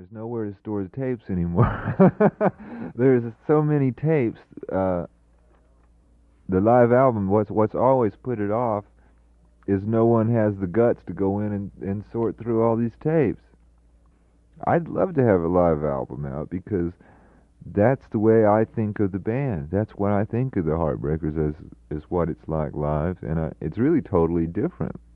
there's nowhere to store the tapes anymore. There's so many tapes. The live album, what's always put it off is no one has the guts to go in and sort through all these tapes. I'd love to have a live album out because that's the way I think of the band. That's what I think of the Heartbreakers as what it's like live, and it's really totally different.